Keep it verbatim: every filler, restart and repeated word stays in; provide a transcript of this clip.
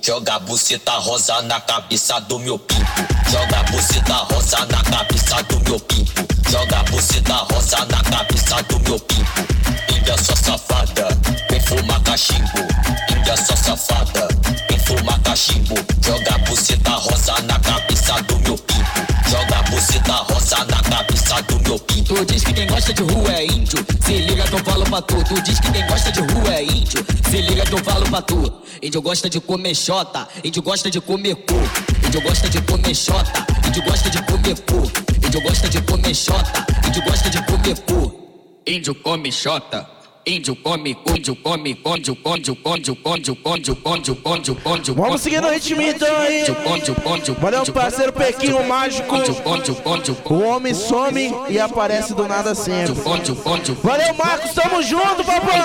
joga buceta rosa na cabeça do meu pinto. Joga buceta rosa na cabeça do meu pinto. Joga buceta rosa na cabeça do meu pinto. Índia só safada, vem fumar cachimbo. Índia só safada, vem fumar cachimbo. Joga buceta rosa na cabeça do meu pinto. Joga buceta rosa na cabeça do meu pinto. Tu diz que quem gosta de rua é índio, se liga que eu falo pra tu. Tu diz que quem gosta de rua é índio, se liga que eu falo pra tu. Índio gosta de comer xota, índio gosta de comer cu. Índio gosta de comer xota, índio gosta de comer cu. Índio gosta de comer xota, índio gosta de comer cu. Índio come xota, índio come cu. Índio come conde, conde, conde, conde, conde, conde, conde, conde. Vamos seguir no ritmo então aí. Valeu, parceiro Pequinho Mágico. O homem some e aparece do nada sempre. Valeu, Marcos, tamo junto, papai.